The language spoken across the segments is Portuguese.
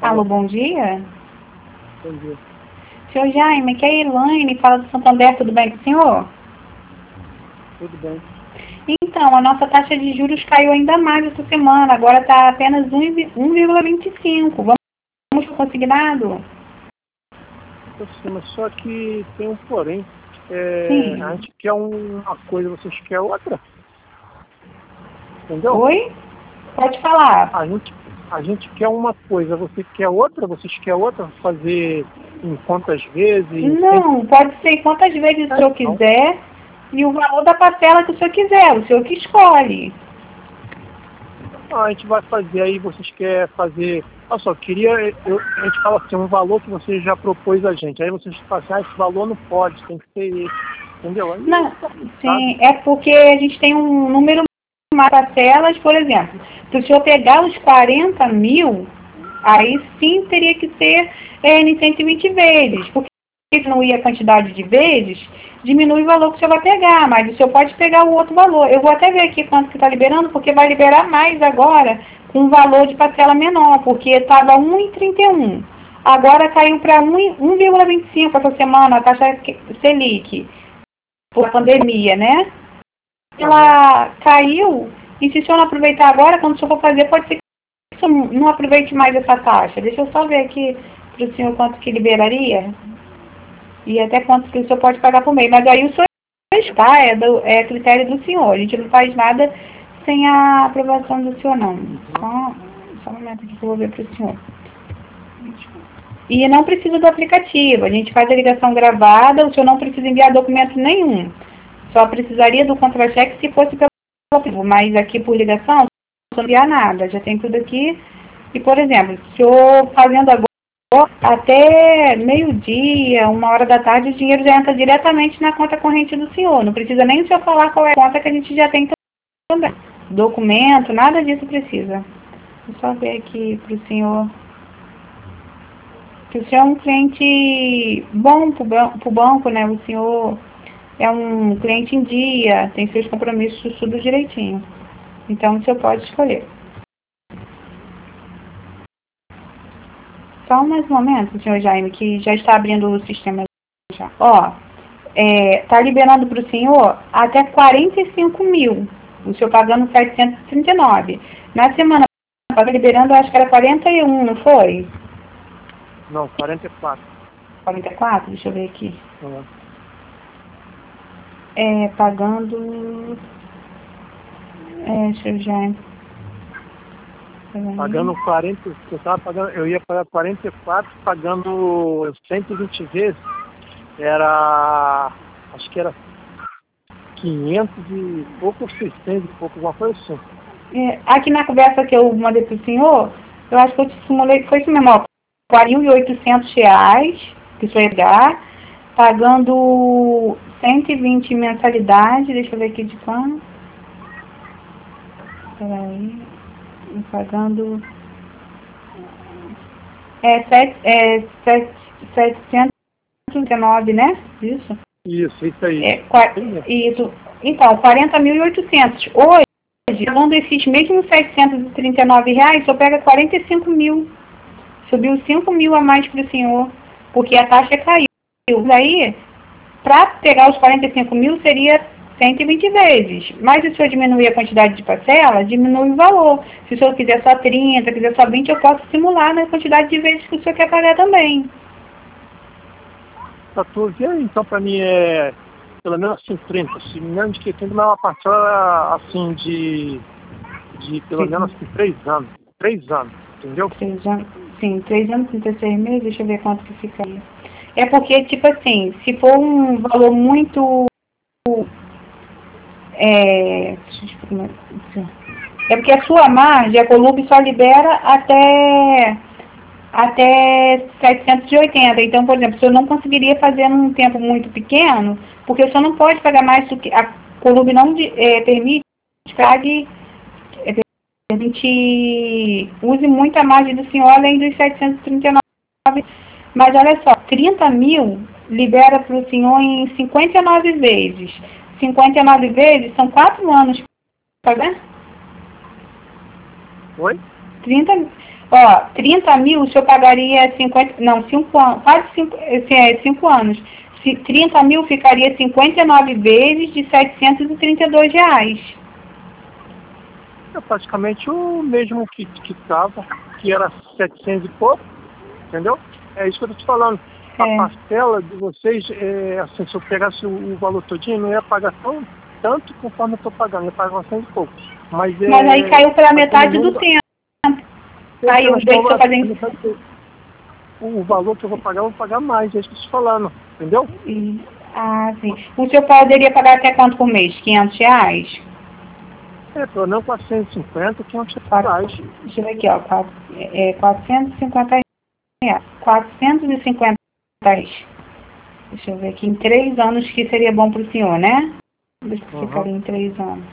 Alô, bom dia. Bom dia. Senhor Jaime, que é a Elaine, fala do Santander, tudo bem com o senhor? Tudo bem. Então, a nossa taxa de juros caiu ainda mais essa semana, agora está apenas 1,25. Vamos para o consignado? Mas só que tem um porém. Sim. A gente quer uma coisa, vocês querem outra. Entendeu? Oi? Pode falar. A gente quer uma coisa, você quer outra, vocês querem outra, fazer em quantas vezes? Não, pode ser quantas vezes o senhor quiser e o valor da parcela que o senhor quiser, o senhor que escolhe. A gente vai fazer aí, vocês querem fazer. Olha só, a gente fala assim, um valor que você já propôs a gente. Aí vocês falam assim, esse valor não pode, tem que ser esse. Entendeu? Aí, Não, sim, é porque a gente tem um número mais de parcelas, por exemplo. Se o senhor pegar os 40 mil, aí sim teria que ser em 120 vezes. Porque se diminuir a quantidade de vezes, diminui o valor que o senhor vai pegar, mas o senhor pode pegar o outro valor. Eu vou até ver aqui quanto que está liberando, porque vai liberar mais agora com um valor de parcela menor, porque estava 1,31. Agora caiu para 1,25 essa semana, a taxa Selic, por pandemia, né? Ela caiu, e se o senhor não aproveitar agora, quando o senhor for fazer, pode ser que o senhor não aproveite mais essa taxa. Deixa eu só ver aqui para o senhor quanto que liberaria. E até quanto que o senhor pode pagar por mês. Mas aí o senhor está, é critério do senhor. A gente não faz nada sem a aprovação do senhor, não. Só um momento aqui que eu vou ver para o senhor. E não precisa do aplicativo. A gente faz a ligação gravada, o senhor não precisa enviar documento nenhum. Só precisaria do contra-cheque se fosse pelo aplicativo. Mas aqui por ligação, não enviar nada. Já tem tudo aqui. E, por exemplo, se eu fazendo agora, até meio-dia, 1 hora da tarde, o dinheiro já entra diretamente na conta corrente do senhor. Não precisa nem o senhor falar qual é a conta que a gente já tem também. Documento, nada disso precisa. Vou só ver aqui para o senhor. Que o senhor é um cliente bom para o banco, né? O senhor é um cliente em dia, tem seus compromissos tudo direitinho. Então, o senhor pode escolher. Só mais um momento, senhor Jaime, que já está abrindo o sistema. Já. Ó, tá liberando para o senhor até 45 mil. O senhor pagando 739. Na semana passada, liberando, acho que era 41, não foi? Não, 44. 44? Deixa eu ver aqui. Uhum. Pagando... senhor Jaime. Pagando 40, eu ia pagar 44, pagando 120 vezes, acho que era 500 e pouco, 600 e pouco, alguma coisa assim. Aqui na conversa que eu mandei para o senhor, eu acho que eu te simulei que foi isso mesmo, ó, R$4.800 que o senhor ia pagar, pagando 120 mensalidades, deixa eu ver aqui de quanto. Peraí, pagando 719, né? Isso? Isso aí. Isso. Então, 40.800. Hoje, pagando esses mesmos R$739, só pega 45 mil. Subiu 5 mil a mais para o senhor, porque a taxa caiu. Aí, para pegar os 45 mil, seria 120 vezes. Mas se o senhor diminuir a quantidade de parcela, diminui o valor. Se o senhor quiser só 30, quiser só 20, eu posso simular na quantidade de vezes que o senhor quer pagar também. 14, então para mim é pelo menos assim 30. Se menos que 30, mas uma parcela assim de pelo menos assim, 3 anos. 3 anos, entendeu? 3 anos, sim, 3 anos, 36 meses, deixa eu ver quanto que fica aí. É porque, tipo assim, se for um valor muito... É porque a sua margem, a Columb só libera até 780. Então, por exemplo, o senhor não conseguiria fazer num tempo muito pequeno, porque o senhor não pode pagar mais do que... A Columb não permite que a gente use muito a margem do senhor além dos 739. Mas olha só, 30 mil libera para o senhor em 59 vezes. 59 vezes são 4 anos. Tá vendo? Oi? 30, Ó, 30 mil, o senhor pagaria 50, não, 5 anos, quase 5 anos. 30 mil ficaria 59 vezes de R$ 732. É praticamente o mesmo que estava, que era 700 e pouco, entendeu? É isso que eu estou te falando. A parcela de vocês, assim, se eu pegasse o valor todinho, não ia pagar tanto conforme eu estou pagando, ia pagar 100 e pouco. Mas aí caiu pela metade do tempo. Caiu, deixa eu fazer isso. O valor que eu vou pagar mais, é isso que eu estou falando, entendeu? Ah, sim. O senhor poderia pagar até quanto por mês? R$ 500? Pelo menos 450, 500 reais. Deixa eu ver aqui, ó. 450 reais. 450 reais. Deixa eu ver aqui. Em 3 anos que seria bom para o senhor, né? Deixa eu ficar em 3 anos.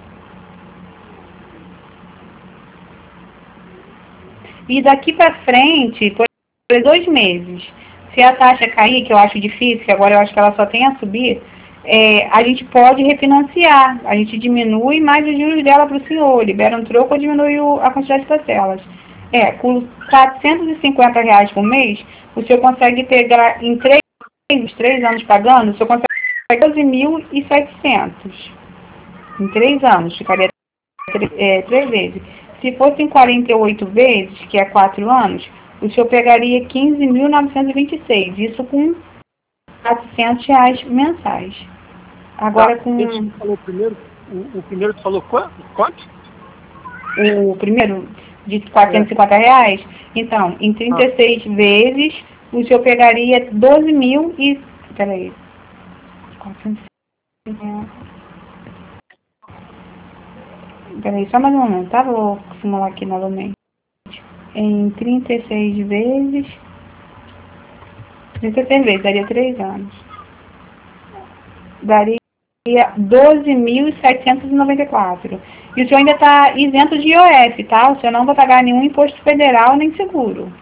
E daqui para frente, por 2 meses, se a taxa cair, que eu acho difícil, que agora eu acho que ela só tem a subir, a gente pode refinanciar. A gente diminui mais os juros dela para o senhor, libera um troco ou diminui a quantidade de parcelas. Com R$ 450 por mês, o senhor consegue pegar em 3 anos pagando, o senhor consegue pegar 12.700. Em 3 anos, ficaria 3 vezes. Se fosse em 48 vezes, que é 4 anos, o senhor pegaria 15.926. Isso com R$ 400 mensais. Agora com... Esse que falou primeiro, o primeiro que falou quanto? O primeiro de R$ 450? Então, em 36 vezes, o senhor pegaria 12.000 e... Peraí. 450... Peraí, só mais um momento, tá? Vou simular aqui novamente. Em 36 vezes... 36 vezes, daria 3 anos. Daria 12.794. E o senhor ainda está isento de IOF, tá? O senhor não vai pagar nenhum imposto federal nem seguro.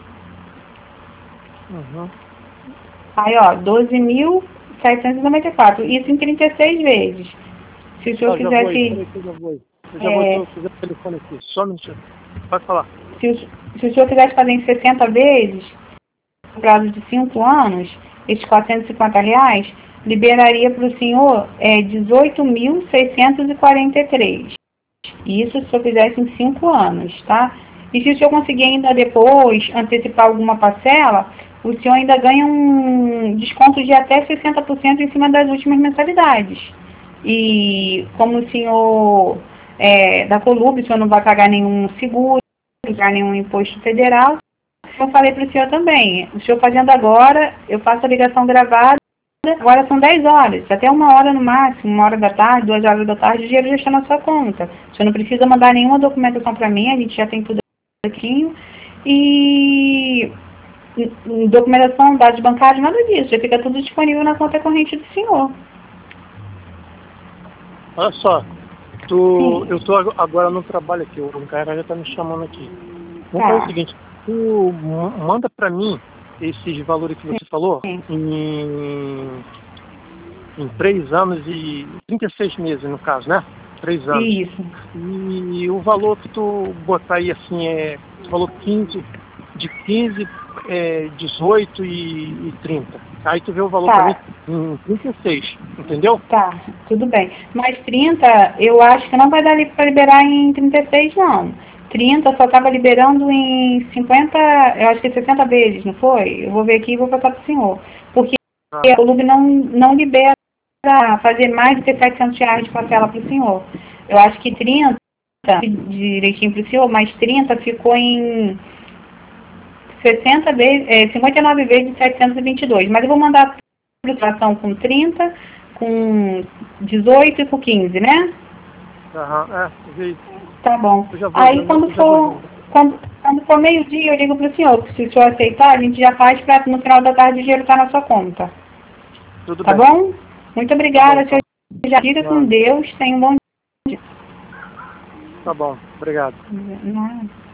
Aí, ó, 12.794. Isso em 36 vezes. Se o senhor quisesse... Eu já vou fazer o telefone aqui. Só um minutinho. Pode falar. Se o senhor quisesse fazer em 60 vezes, no prazo de 5 anos, esses R$ 450, liberaria para o senhor 18.643. Isso se o senhor fizesse em 5 anos, tá? E se o senhor conseguir ainda depois antecipar alguma parcela, o senhor ainda ganha um desconto de até 60% em cima das últimas mensalidades. E como o senhor da Colube, o senhor não vai pagar nenhum seguro, não vai pagar nenhum imposto federal, eu falei para o senhor também, o senhor fazendo agora, eu faço a ligação gravada, agora são 10 horas, até 1 hora no máximo, 1 hora da tarde, 2 horas da tarde, o dinheiro já está na sua conta. O senhor não precisa mandar nenhuma documentação para mim, a gente já tem tudo aqui. E documentação, dados bancários, nada disso, já fica tudo disponível na conta corrente do senhor. Olha só, eu estou agora no trabalho aqui, o cara já está me chamando aqui. Vamos fazer o seguinte, tu manda para mim esses valores que você falou em 3 anos e 36 meses, no caso, né? 3 anos. Isso. E o valor que tu botar aí, assim, tu falou 15, 18 e 30. Aí tu vê o valor para mim em 36, entendeu? Tá, tudo bem. Mas 30, eu acho que não vai dar para liberar em 36, não. 30 só estava liberando em 50, eu acho que 60 vezes, não foi? Eu vou ver aqui e vou passar para o senhor. Porque a Colube não libera fazer mais de R$ 700 de parcela para o senhor. Eu acho que 30, direitinho para o senhor, mas 30 ficou em 59 vezes de 722. Mas eu vou mandar a ilustração com 30, com 18 e com 15, né? Tá bom. Aí quando for meio-dia, eu ligo para o senhor. Se o senhor aceitar, a gente já faz para no final da tarde o dinheiro estar na sua conta. Tudo bem. Tá bom? Muito obrigada. Tá bom, então. Já fica com Deus. Tenha um bom dia. Tá bom. Obrigado. Nada.